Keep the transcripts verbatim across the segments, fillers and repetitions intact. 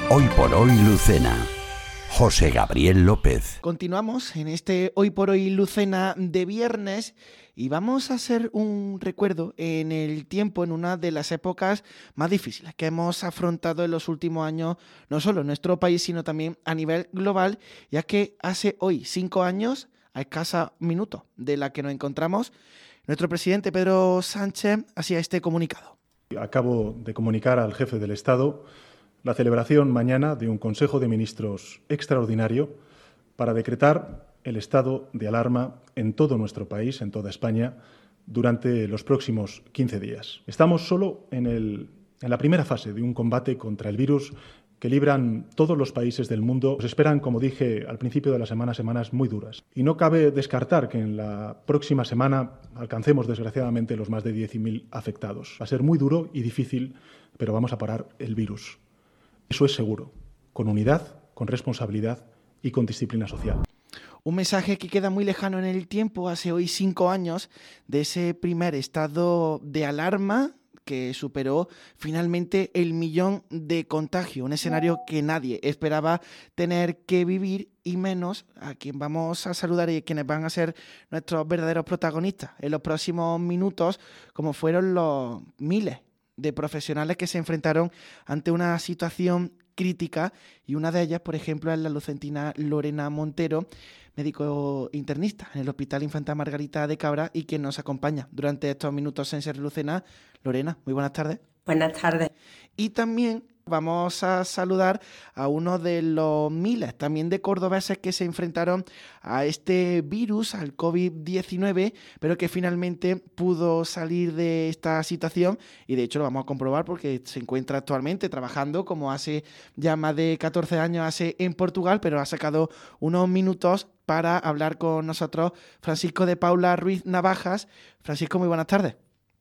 Hoy por hoy Lucena. José Gabriel López. Continuamos en este Hoy por hoy Lucena de viernes y vamos a hacer un recuerdo en el tiempo, en una de las épocas más difíciles que hemos afrontado en los últimos años, no solo en nuestro país, sino también a nivel global, ya que hace hoy cinco años, a escasos minutos de la que nos encontramos, nuestro presidente Pedro Sánchez hacía este comunicado. Acabo de comunicar al jefe del Estado la celebración mañana de un Consejo de Ministros extraordinario para decretar el estado de alarma en todo nuestro país, en toda España, durante los próximos quince días. Estamos solo en, el, en la primera fase de un combate contra el virus que libran todos los países del mundo. Nos esperan, como dije al principio de la semana, semanas muy duras. Y no cabe descartar que en la próxima semana alcancemos, desgraciadamente, los más de diez mil afectados. Va a ser muy duro y difícil, pero vamos a parar el virus. Eso es seguro, con unidad, con responsabilidad y con disciplina social. Un mensaje que queda muy lejano en el tiempo, hace hoy cinco años, de ese primer estado de alarma que superó finalmente el millón de contagios, un escenario que nadie esperaba tener que vivir y menos a quien vamos a saludar y quienes van a ser nuestros verdaderos protagonistas en los próximos minutos, como fueron los miles de profesionales que se enfrentaron ante una situación crítica, y una de ellas, por ejemplo, es la lucentina Lorena Montero, médico internista en el Hospital Infanta Margarita de Cabra y quien nos acompaña durante estos minutos en Ser Lucena. Lorena, muy buenas tardes. Buenas tardes. Y también vamos a saludar a uno de los miles también de cordobeses que se enfrentaron a este virus, al covid diecinueve, pero que finalmente pudo salir de esta situación, y de hecho lo vamos a comprobar porque se encuentra actualmente trabajando, como hace ya más de catorce años hace en Portugal, pero ha sacado unos minutos para hablar con nosotros Francisco de Paula Ruiz Navajas. Francisco, muy buenas tardes.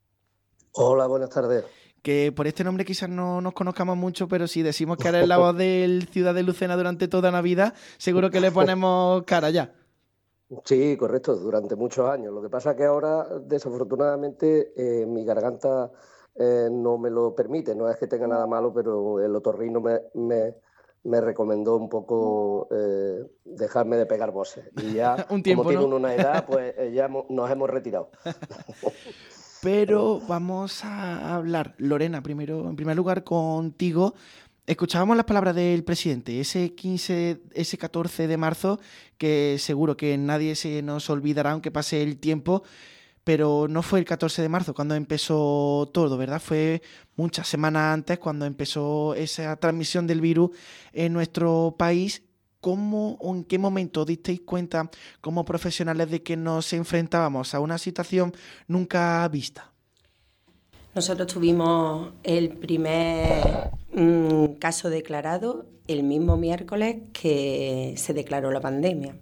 Hola, buenas tardes. Que por este nombre quizás no nos conozcamos mucho, pero si decimos que eres la voz del Ciudad de Lucena durante toda Navidad, seguro que le ponemos cara ya. Sí, correcto, durante muchos años. Lo que pasa es que ahora, desafortunadamente, eh, mi garganta eh, no me lo permite. No es que tenga nada malo, pero el otorrino me, me, me recomendó un poco eh, dejarme de pegar voces. Y ya, un tiempo, como tiene ¿no? una edad, pues eh, ya nos hemos retirado. Pero vamos a hablar, Lorena, primero, en primer lugar contigo. Escuchábamos las palabras del presidente ese quince, ese catorce de marzo, que seguro que nadie se nos olvidará aunque pase el tiempo, pero no fue el catorce de marzo cuando empezó todo, ¿verdad? Fue muchas semanas antes cuando empezó esa transmisión del virus en nuestro país. ¿Cómo o en qué momento disteis cuenta como profesionales de que nos enfrentábamos a una situación nunca vista? Nosotros tuvimos el primer mmm, caso declarado el mismo miércoles que se declaró la pandemia.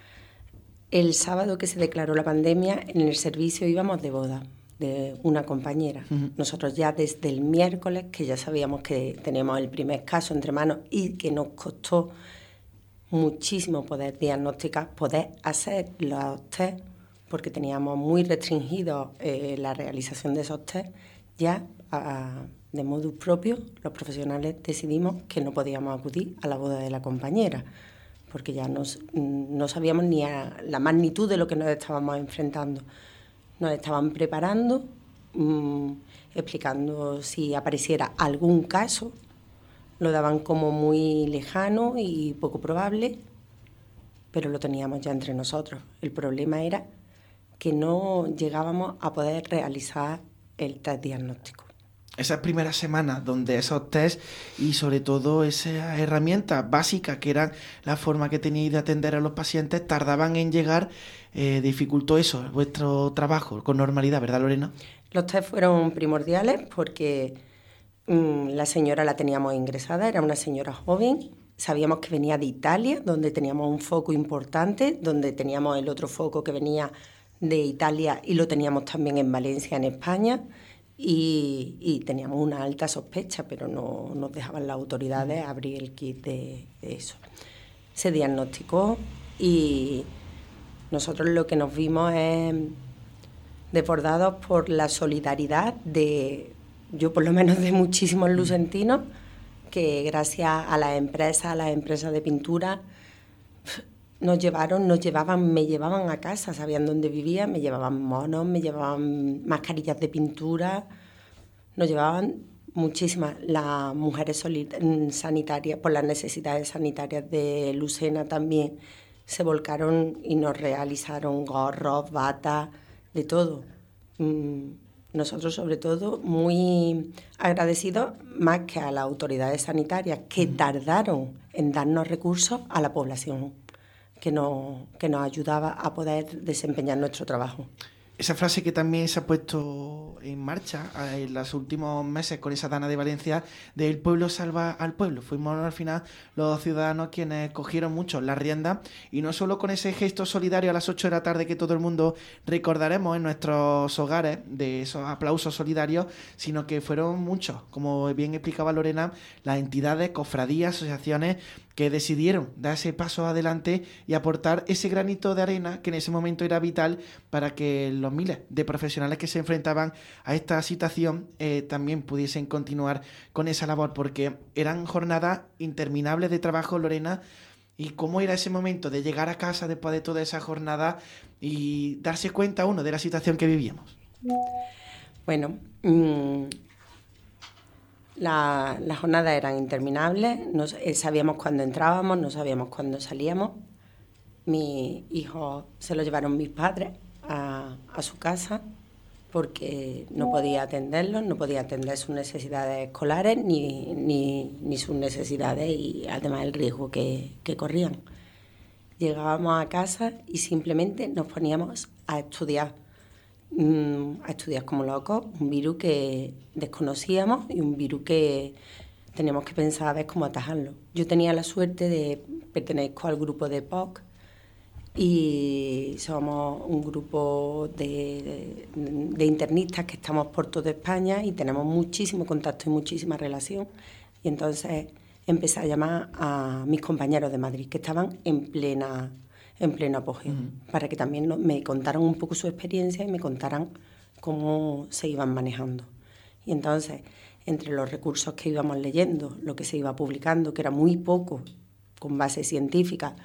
El sábado que se declaró la pandemia, en el servicio íbamos de boda de una compañera. Uh-huh. Nosotros ya desde el miércoles, que ya sabíamos que teníamos el primer caso entre manos y que nos costó muchísimo poder diagnosticar, poder hacer los test, porque teníamos muy restringido eh, la realización de esos test, ya a, de modo propio los profesionales decidimos que no podíamos acudir a la boda de la compañera, porque ya nos, no sabíamos ni a la magnitud de lo que nos estábamos enfrentando. Nos estaban preparando, mmm, explicando si apareciera algún caso. Lo daban como muy lejano y poco probable, pero lo teníamos ya entre nosotros. El problema era que no llegábamos a poder realizar el test diagnóstico. Esas primeras semanas donde esos test y sobre todo esas herramientas básicas que eran la forma que teníais de atender a los pacientes tardaban en llegar, eh, dificultó eso, vuestro trabajo con normalidad, ¿verdad, Lorena? Los test fueron primordiales porque la señora la teníamos ingresada, era una señora joven, sabíamos que venía de Italia, donde teníamos un foco importante, donde teníamos el otro foco que venía de Italia y lo teníamos también en Valencia, en España, y, y teníamos una alta sospecha, pero no nos dejaban las autoridades abrir el kit de, de eso. Se diagnosticó y nosotros lo que nos vimos es desbordados por la solidaridad de, yo por lo menos de muchísimos lucentinos que gracias a las empresas, a las empresas de pintura, nos llevaron, nos llevaban, me llevaban a casa, sabían dónde vivía, me llevaban monos, me llevaban mascarillas de pintura, nos llevaban muchísimas. Las mujeres sanitarias, por las necesidades sanitarias de Lucena también, se volcaron y nos realizaron gorros, batas, de todo. Nosotros, sobre todo, muy agradecidos más que a las autoridades sanitarias, que tardaron en darnos recursos a la población, que nos, que nos ayudaba a poder desempeñar nuestro trabajo. Esa frase que también se ha puesto en marcha en los últimos meses con esa Dana de Valencia, de el pueblo salva al pueblo. Fuimos al final los ciudadanos quienes cogieron mucho la rienda, y no solo con ese gesto solidario a las ocho de la tarde que todo el mundo recordaremos en nuestros hogares, de esos aplausos solidarios, sino que fueron muchos, como bien explicaba Lorena, las entidades, cofradías, asociaciones que decidieron dar ese paso adelante y aportar ese granito de arena que en ese momento era vital para que los miles de profesionales que se enfrentaban a esta situación eh, también pudiesen continuar con esa labor, porque eran jornadas interminables de trabajo, Lorena. ¿Y cómo era ese momento de llegar a casa después de toda esa jornada y darse cuenta uno de la situación que vivíamos? Bueno, mmm... Las la jornadas eran interminables, no, eh, sabíamos cuándo entrábamos, no sabíamos cuándo salíamos. Mis hijos se los llevaron mis padres a, a su casa porque no podía atenderlos, no podía atender sus necesidades escolares ni, ni, ni sus necesidades y además el riesgo que, que corrían. Llegábamos a casa y simplemente nos poníamos a estudiar. a estudiar como locos, un virus que desconocíamos y un virus que teníamos que pensar a ver cómo atajarlo. Yo tenía la suerte de pertenezco al grupo de P O C y somos un grupo de, de, de internistas que estamos por toda España y tenemos muchísimo contacto y muchísima relación. Y entonces empecé a llamar a mis compañeros de Madrid que estaban en plena... en pleno apogeo, uh-huh. para que también no, me contaran un poco su experiencia y me contaran cómo se iban manejando. Y entonces, entre los recursos que íbamos leyendo, lo que se iba publicando, que era muy poco, con base científica,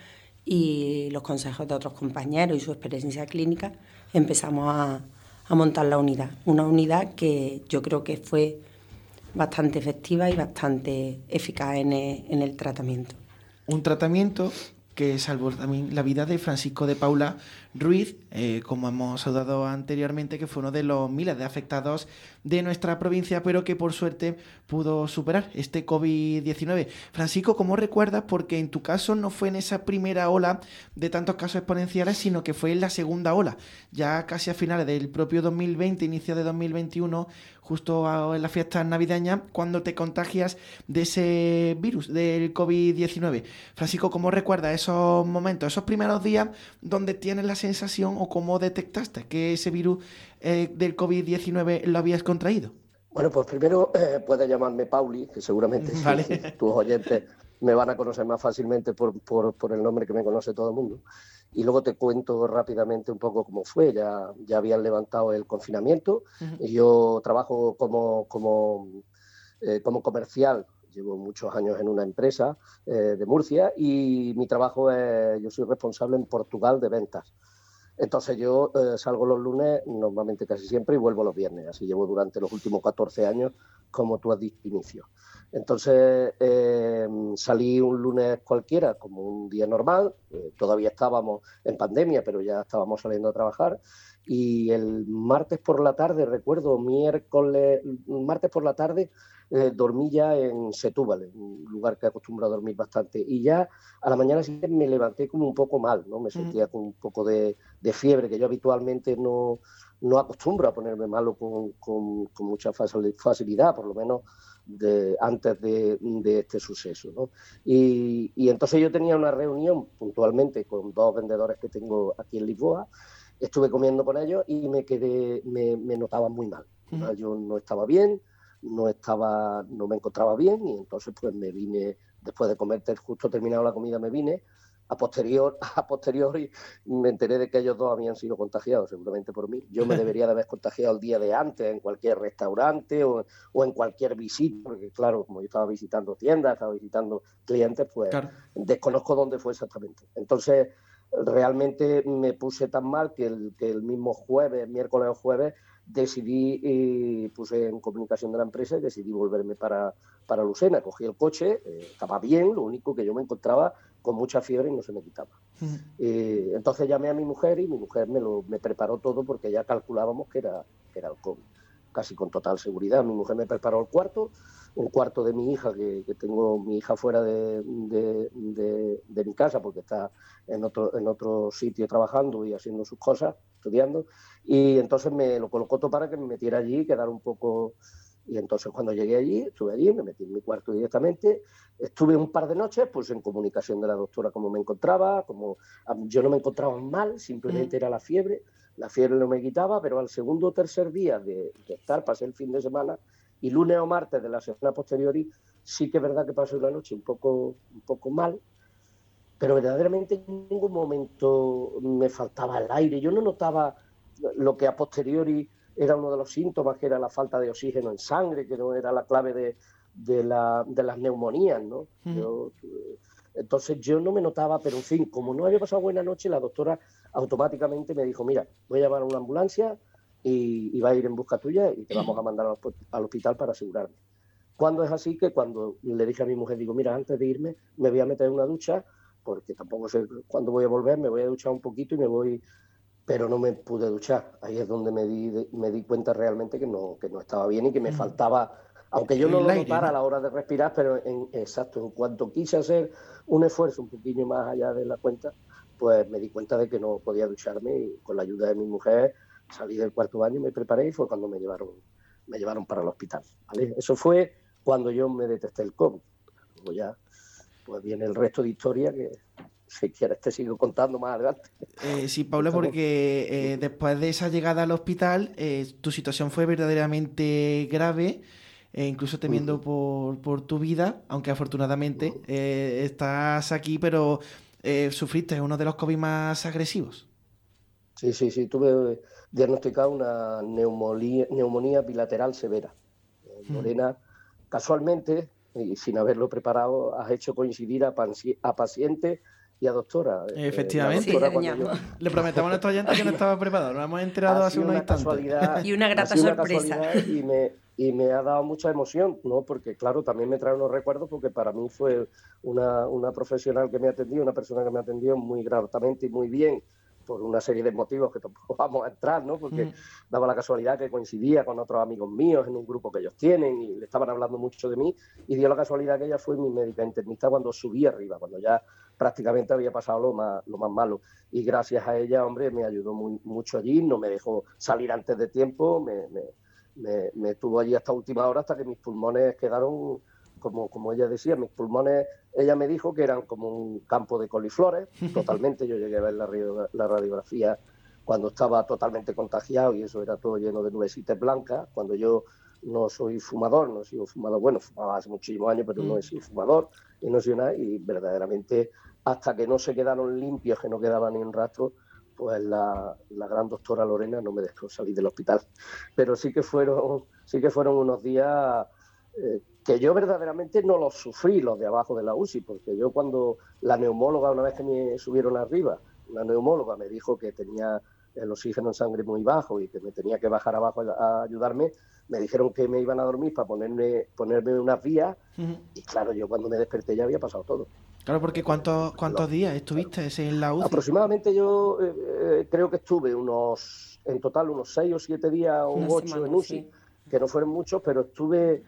y los consejos de otros compañeros y su experiencia clínica, empezamos a, a montar la unidad. Una unidad que yo creo que fue bastante efectiva y bastante eficaz en el, en el tratamiento. Un tratamiento que salvó también la vida de Francisco de Paula Ruiz, eh, como hemos saludado anteriormente, que fue uno de los miles de afectados de nuestra provincia, pero que por suerte pudo superar este covid diecinueve. Francisco, ¿cómo recuerdas? Porque en tu caso no fue en esa primera ola de tantos casos exponenciales, sino que fue en la segunda ola, ya casi a finales del propio dos mil veinte, inicio de dos mil veintiuno, justo en las fiestas navideñas, cuando te contagias de ese virus, del covid diecinueve. Francisco, ¿cómo recuerdas esos momentos, esos primeros días donde tienes la sensación o cómo detectaste que ese virus eh, del covid diecinueve lo habías contraído? Bueno, pues primero eh, puedes llamarme Pauli, que seguramente vale. sí, tus oyentes me van a conocer más fácilmente por, por, por el nombre que me conoce todo el mundo. Y luego te cuento rápidamente un poco cómo fue. Ya, ya habían levantado el confinamiento. Uh-huh. Y yo trabajo como, como, eh, como comercial. Llevo muchos años en una empresa eh, de Murcia y mi trabajo es, yo soy responsable en Portugal de ventas. Entonces yo eh, salgo los lunes, normalmente casi siempre, y vuelvo los viernes. Así llevo durante los últimos catorce años, como tú has dicho, inicio. Entonces eh, salí un lunes cualquiera, como un día normal. Eh, todavía estábamos en pandemia, pero ya estábamos saliendo a trabajar. Y el martes por la tarde, recuerdo, miércoles, martes por la tarde, eh, dormí ya en Setúbal, un lugar que acostumbro a dormir bastante. Y ya a la mañana siguiente me levanté como un poco mal, ¿no? Me sentía con un poco de, de fiebre, que yo habitualmente no, no acostumbro a ponerme malo con, con, con mucha facilidad, por lo menos de, antes de, de este suceso, ¿no? Y, y entonces yo tenía una reunión puntualmente con dos vendedores que tengo aquí en Lisboa. Estuve comiendo con ellos y me quedé, me, me notaba muy mal. ¿no? Yo no estaba bien, no estaba, no me encontraba bien y entonces pues me vine, después de comer justo terminado la comida, me vine A posterior, a posteriori me enteré de que ellos dos habían sido contagiados, seguramente por mí. Yo me debería de haber contagiado el día de antes en cualquier restaurante o, o en cualquier visita, porque claro, como yo estaba visitando tiendas, estaba visitando clientes, pues claro, desconozco dónde fue exactamente. Entonces, realmente me puse tan mal que el, que el mismo jueves, miércoles o jueves, decidí y puse en comunicación de la empresa y decidí volverme para, para Lucena. Cogí el coche, eh, estaba bien, lo único que yo me encontraba con mucha fiebre y no se me quitaba. Mm. Eh, entonces llamé a mi mujer y mi mujer me, lo, me preparó todo porque ya calculábamos que era, que era el COVID, casi con total seguridad. Mi mujer me preparó el cuarto, un cuarto de mi hija, que, que tengo mi hija fuera de, de, de, de mi casa porque está en otro, en otro sitio trabajando y haciendo sus cosas, estudiando, y entonces me lo colocó todo para que me metiera allí y quedara un poco... Y entonces cuando llegué allí, estuve allí, me metí en mi cuarto directamente, estuve un par de noches pues en comunicación de la doctora cómo me encontraba, como yo no me encontraba mal, simplemente mm. era la fiebre, la fiebre no me quitaba, pero al segundo o tercer día de, de estar, pasé el fin de semana, y lunes o martes de la semana posteriori, sí que es verdad que pasé una noche un poco, un poco mal, pero verdaderamente en ningún momento me faltaba el aire, yo no notaba lo que a posteriori era uno de los síntomas, que era la falta de oxígeno en sangre, que no era la clave de, de, la, de las neumonías, ¿no? Mm. Yo, entonces yo no me notaba, pero en fin, como no había pasado buena noche, la doctora automáticamente me dijo, mira, voy a llamar a una ambulancia y, y va a ir en busca tuya y te vamos a mandar al, al hospital para asegurarme. Cuando es así que cuando le dije a mi mujer, digo, mira, antes de irme me voy a meter en una ducha, porque tampoco sé cuándo voy a volver, me voy a duchar un poquito y me voy... Pero no me pude duchar. Ahí es donde me di, me di cuenta realmente que no, que no estaba bien y que me faltaba, aunque yo no lo notara a la hora de respirar, pero en, exacto, en cuanto quise hacer un esfuerzo un poquillo más allá de la cuenta, pues me di cuenta de que no podía ducharme y con la ayuda de mi mujer salí del cuarto baño, me preparé y fue cuando me llevaron, me llevaron para el hospital, ¿vale? Eso fue cuando yo me detecté el COVID. Luego ya pues viene el resto de historia que... Si quieres te sigo contando más adelante. Eh, sí, Pablo, porque eh, después de esa llegada al hospital, eh, tu situación fue verdaderamente grave, eh, incluso temiendo uh-huh. por, por tu vida, aunque afortunadamente uh-huh. eh, estás aquí, pero eh, sufriste uno de los COVID más agresivos. Sí, sí, sí, tuve diagnosticado una neumonía, neumonía bilateral severa. Uh-huh. Lorena, casualmente, y sin haberlo preparado, has hecho coincidir a, panci- a pacientes y a doctora. Efectivamente. Eh, doctora, sí, yo... Le prometemos a nuestros oyentes que no estaba preparado, nos hemos enterado hace unos instantes. Y una grata sorpresa. Una y, me, y me ha dado mucha emoción, ¿no? Porque claro, también me trae unos recuerdos, porque para mí fue una, una profesional que me atendió, una persona que me atendió muy gratamente y muy bien, por una serie de motivos que tampoco vamos a entrar, ¿no? Porque mm. daba la casualidad que coincidía con otros amigos míos en un grupo que ellos tienen y le estaban hablando mucho de mí, y dio la casualidad que ella fue mi médica internista cuando subí arriba, cuando ya prácticamente había pasado lo más, lo más malo. Y gracias a ella, hombre, me ayudó muy, mucho allí, no me dejó salir antes de tiempo, me, me, me, me tuvo allí hasta última hora, hasta que mis pulmones quedaron... Como, como ella decía, mis pulmones, ella me dijo que eran como un campo de coliflores, totalmente. Yo llegué a ver la, la radiografía cuando estaba totalmente contagiado y eso era todo lleno de nubecitas blancas. Cuando yo no soy fumador, no he sido fumador, bueno, fumaba hace muchísimos años, pero no he sido fumador y no soy nada. Y verdaderamente, hasta que no se quedaron limpios, que no quedaba ni un rastro, pues la, la gran doctora Lorena no me dejó salir del hospital. Pero sí que fueron, sí que fueron unos días... Eh, que yo verdaderamente no los sufrí, los de abajo de la U C I, porque yo cuando la neumóloga, una vez que me subieron arriba, la neumóloga me dijo que tenía el oxígeno en sangre muy bajo y que me tenía que bajar abajo a ayudarme, me dijeron que me iban a dormir para ponerme, ponerme unas vías, uh-huh. y claro, yo cuando me desperté ya había pasado todo. Claro, porque ¿cuántos, cuántos no, días estuviste claro. en la U C I? Aproximadamente yo eh, eh, creo que estuve unos, en total unos seis o siete días o ocho semana, en U C I, sí. Que no fueron muchos, pero estuve...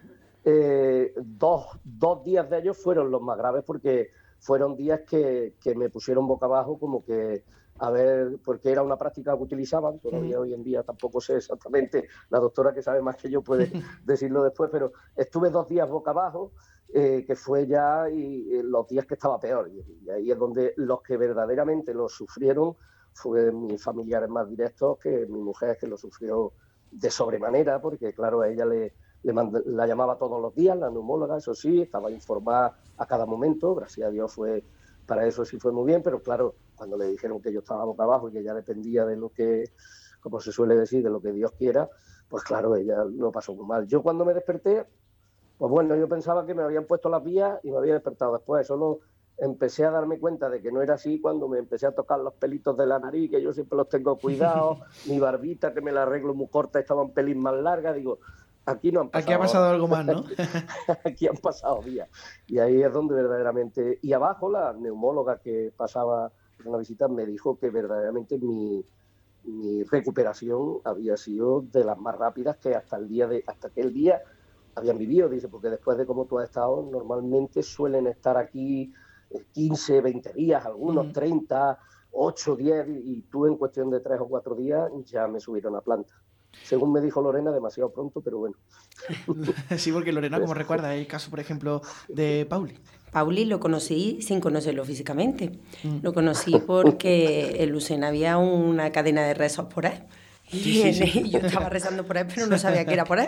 Eh, dos, dos días de ellos fueron los más graves porque fueron días que, que me pusieron boca abajo como que, a ver, porque era una práctica que utilizaban, todavía mm. hoy en día tampoco sé exactamente, la doctora que sabe más que yo puede decirlo después, pero estuve dos días boca abajo, eh, que fue ya y, y los días que estaba peor, y, y ahí es donde los que verdaderamente lo sufrieron fueron mis familiares más directos, que mi mujer, que lo sufrió de sobremanera, porque claro, a ella le Le mand- la llamaba todos los días, la neumóloga, eso sí, estaba informada a cada momento, gracias a Dios fue, para eso sí fue muy bien, pero claro, cuando le dijeron que yo estaba boca abajo y que ya dependía de lo que, como se suele decir, de lo que Dios quiera, pues claro, ella lo pasó muy mal. Yo cuando me desperté, pues bueno, yo pensaba que me habían puesto las vías y me había despertado después. Solo empecé a darme cuenta de que no era así cuando me empecé a tocar los pelitos de la nariz, que yo siempre los tengo cuidados, mi barbita, que me la arreglo muy corta, estaba un pelín más larga. Digo, aquí no han pasado. Aquí ha pasado algo más, ¿no? Aquí han pasado días. Y ahí es donde verdaderamente... Y abajo la neumóloga que pasaba en la visita me dijo que verdaderamente mi, mi recuperación había sido de las más rápidas que hasta el día de hasta aquel día habían vivido. Dice, porque después de cómo tú has estado, normalmente suelen estar aquí quince, veinte días, algunos mm. treinta, ocho, diez, y tú en cuestión de tres o cuatro días ya me subieron a planta. Según me dijo Lorena, demasiado pronto, pero bueno. Sí, porque Lorena, como recuerda, el caso, por ejemplo, de Pauli. Pauli lo conocí sin conocerlo físicamente. Mm. Lo conocí porque en Lucena había una cadena de rezos por él. Y, sí, sí, sí. yo estaba rezando por él, pero no sabía que era por él.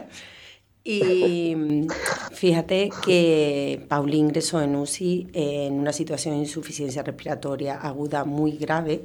Y fíjate que Pauli ingresó en U C I en una situación de insuficiencia respiratoria aguda muy grave,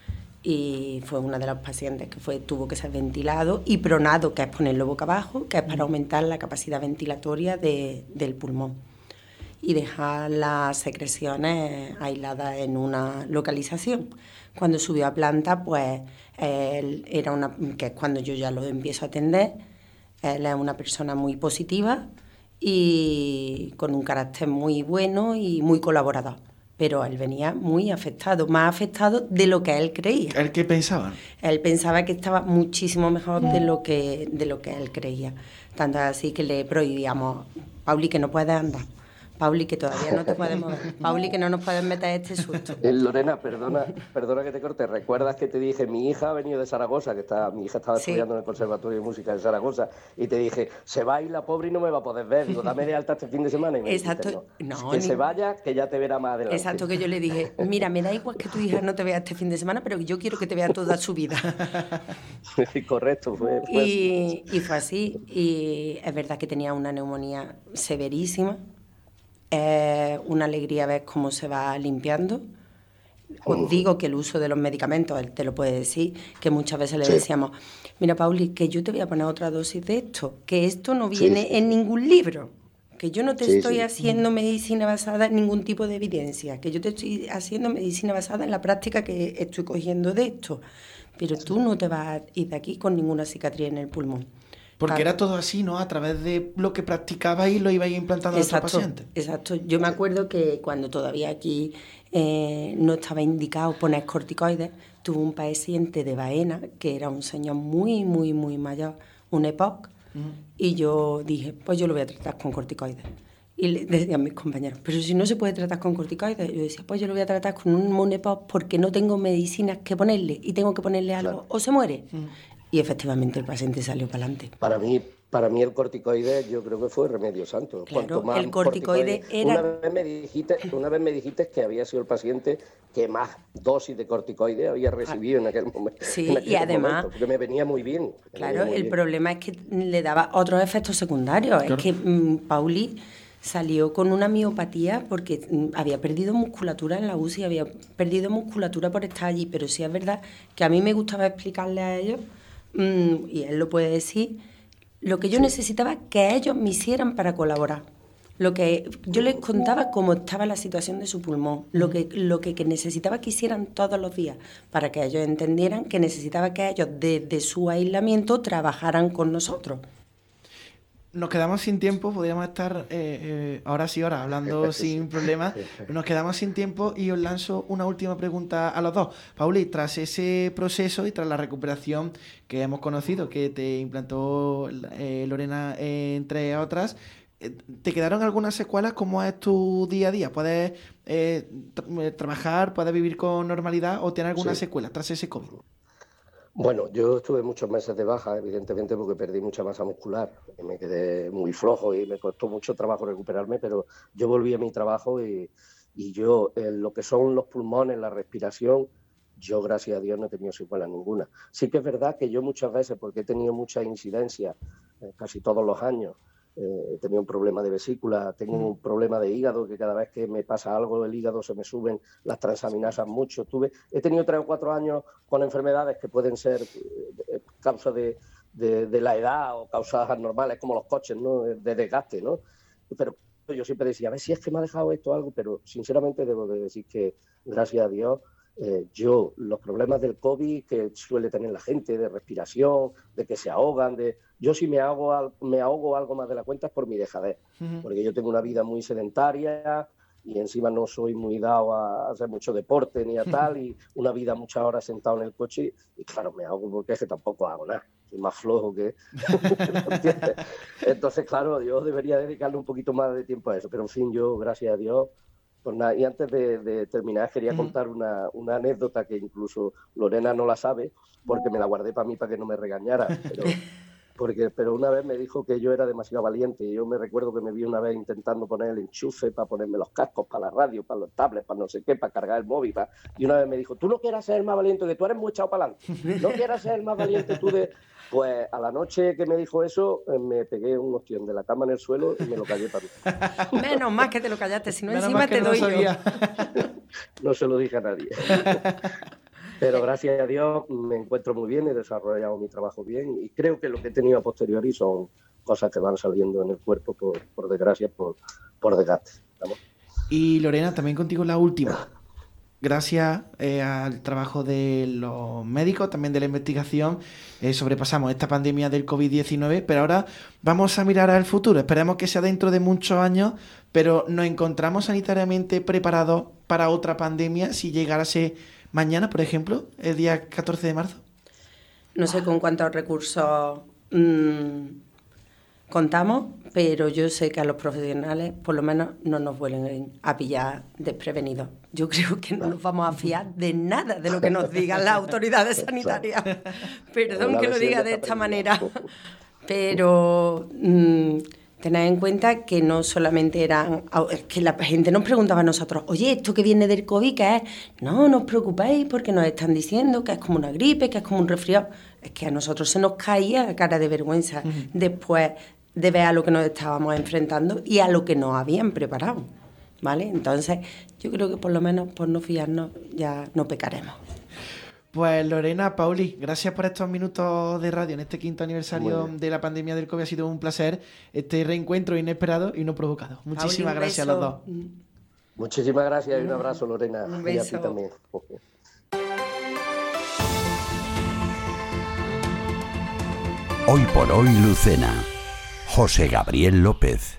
y fue una de las pacientes que fue, tuvo que ser ventilado y pronado, que es ponerlo boca abajo, que es para aumentar la capacidad ventilatoria de, del pulmón y dejar las secreciones aisladas en una localización. Cuando subió a planta, pues él era una, que es cuando yo ya lo empiezo a atender, él es una persona muy positiva y con un carácter muy bueno y muy colaborador. Pero él venía muy afectado, más afectado de lo que él creía. ¿El qué pensaba? Él pensaba que estaba muchísimo mejor de lo que, de lo que él creía. Tanto así que le prohibíamos, Pauli, que no puedes andar. Pauli, que todavía no te puedes mover. Pauli, que no nos puedes meter este susto. Eh, Lorena, perdona, perdona que te corte. ¿Recuerdas que te dije, mi hija ha venido de Zaragoza, que está, mi hija estaba sí. estudiando en el Conservatorio de Música de Zaragoza, y te dije, se va a ir la pobre y no me va a poder ver? Digo, dame de alta este fin de semana. Y me Exacto. dijiste, no, no, que ni... se vaya, que ya te verá más adelante. Exacto, que yo le dije, mira, me da igual que tu hija no te vea este fin de semana, pero yo quiero que te vea toda su vida. Correcto, fue, fue y, y fue así. Y es verdad que tenía una neumonía severísima. Es eh, una alegría ver cómo se va limpiando. Os digo que el uso de los medicamentos, él te lo puede decir, que muchas veces le sí. decíamos, mira, Pauli, que yo te voy a poner otra dosis de esto, que esto no viene sí, sí. en ningún libro, que yo no te sí, estoy sí. haciendo medicina basada en ningún tipo de evidencia, que yo te estoy haciendo medicina basada en la práctica que estoy cogiendo de esto, pero tú no te vas a ir de aquí con ninguna cicatriz en el pulmón. Porque claro. Era todo así, ¿no? A través de lo que practicabais y lo ibais implantando exacto, a otros pacientes. Exacto. Yo me acuerdo que cuando todavía aquí eh, no estaba indicado poner corticoides, tuve un paciente de Baena, que era un señor muy, muy, muy mayor, un E P O C, uh-huh. y yo dije, pues yo lo voy a tratar con corticoides. Y le decían mis compañeros, pero si no se puede tratar con corticoides, yo decía, pues yo lo voy a tratar con un E P O C porque no tengo medicinas que ponerle y tengo que ponerle algo claro. o se muere. Uh-huh. Y efectivamente el paciente salió para adelante. Para mí, para mí el corticoide yo creo que fue remedio santo. Claro, Cuanto más el corticoide, corticoide era... Una vez, me dijiste, una vez me dijiste que había sido el paciente que más dosis de corticoide había recibido ah, en aquel momento. Sí, en aquel y además... momento, porque me venía muy bien. Claro, muy el bien. problema es que le daba otros efectos secundarios. Claro. Es que mmm, Pauli salió con una miopatía porque mmm, había perdido musculatura en la U C I, había perdido musculatura por estar allí, pero sí es verdad que a mí me gustaba explicarle a ellos, Mm, y él lo puede decir, lo que yo necesitaba que ellos me hicieran para colaborar. Lo que yo les contaba cómo estaba la situación de su pulmón, lo que, lo que, que necesitaba que hicieran todos los días, para que ellos entendieran que necesitaba que ellos desde su aislamiento trabajaran con nosotros. Nos quedamos sin tiempo, podríamos estar eh, eh, ahora sí, ahora hablando sin problema. Nos quedamos sin tiempo y os lanzo una última pregunta a los dos. Pauli, tras ese proceso y tras la recuperación que hemos conocido, que te implantó eh, Lorena eh, entre otras, eh, ¿te quedaron algunas secuelas? ¿Cómo es tu día a día? ¿Puedes eh, tra- trabajar, puedes vivir con normalidad o tienes alguna sí. secuela tras ese COVID? Bueno, yo estuve muchos meses de baja, evidentemente, porque perdí mucha masa muscular. Me quedé muy flojo y me costó mucho trabajo recuperarme, pero yo volví a mi trabajo y, y yo, en lo que son los pulmones, la respiración, yo, gracias a Dios, no he tenido secuela ninguna. Sí que es verdad que yo muchas veces, porque he tenido mucha incidencia, eh, casi todos los años, eh, he tenido un problema de vesícula, tengo un problema de hígado, que cada vez que me pasa algo del hígado se me suben las transaminasas mucho. Tuve, he tenido tres o cuatro años con enfermedades que pueden ser eh, causa de, de, de la edad o causas anormales, como los coches, ¿no? De desgaste, ¿no? Pero yo siempre decía, a ver si es que me ha dejado esto algo, pero sinceramente debo de decir que, gracias a Dios, Eh, yo, los problemas del COVID que suele tener la gente, de respiración, de que se ahogan, de yo si me ahogo, me ahogo algo más de la cuenta es por mi dejadez, uh-huh. porque yo tengo una vida muy sedentaria y encima no soy muy dado a hacer mucho deporte ni a tal, y una vida muchas horas sentado en el coche, y claro, me ahogo porque es que tampoco hago nada, soy más flojo que... Entonces, claro, yo debería dedicarle un poquito más de tiempo a eso, pero en fin, yo, gracias a Dios... Pues nada, y antes de, de terminar quería contar una, una anécdota que incluso Lorena no la sabe, porque me la guardé para mí para que no me regañara, pero, porque, pero una vez me dijo que yo era demasiado valiente, y yo me recuerdo que me vi una vez intentando poner el enchufe para ponerme los cascos, para la radio, para los tablets, para no sé qué, para cargar el móvil, para... y una vez me dijo, tú no quieras ser el más valiente, que tú eres muy echado para adelante, no quieras ser el más valiente tú de... Pues a la noche que me dijo eso, me pegué un ostión de la cama en el suelo y me lo callé para mí. Menos mal que te lo callaste, si no encima te doy no yo. No se lo dije a nadie. Pero gracias a Dios me encuentro muy bien, he desarrollado mi trabajo bien y creo que lo que he tenido a posteriori son cosas que van saliendo en el cuerpo, por, por desgracia, por, por desgaste. ¿Estamos? Y Lorena, también contigo la última. Gracias eh, al trabajo de los médicos, también de la investigación, eh, sobrepasamos esta pandemia del COVID diecinueve, pero ahora vamos a mirar al futuro. Esperemos que sea dentro de muchos años, pero ¿nos encontramos sanitariamente preparados para otra pandemia si llegase mañana, por ejemplo, el día catorce de marzo? No sé con cuántos recursos mmm, contamos, pero yo sé que a los profesionales por lo menos no nos vuelven a pillar desprevenidos. Yo creo que no nos vamos a fiar de nada de lo que nos digan las autoridades sanitarias. Perdón que lo diga de esta manera, pero mmm, tened en cuenta que no solamente eran... que la gente nos preguntaba a nosotros, oye, ¿esto que viene del COVID qué es? No, no os preocupéis porque nos están diciendo que es como una gripe, que es como un resfriado. Es que a nosotros se nos caía la cara de vergüenza uh-huh. después de ver a lo que nos estábamos enfrentando y a lo que nos habían preparado, ¿vale? Entonces, yo creo que por lo menos por no fiarnos ya no pecaremos. Pues Lorena, Pauli, gracias por estos minutos de radio en este quinto aniversario de la pandemia del COVID. Ha sido un placer este reencuentro inesperado y no provocado. Muchísimas Pauli, gracias a los dos. Muchísimas gracias y un abrazo, Lorena. Un beso. Y a ti también. Hoy por hoy, Lucena. José Gabriel López.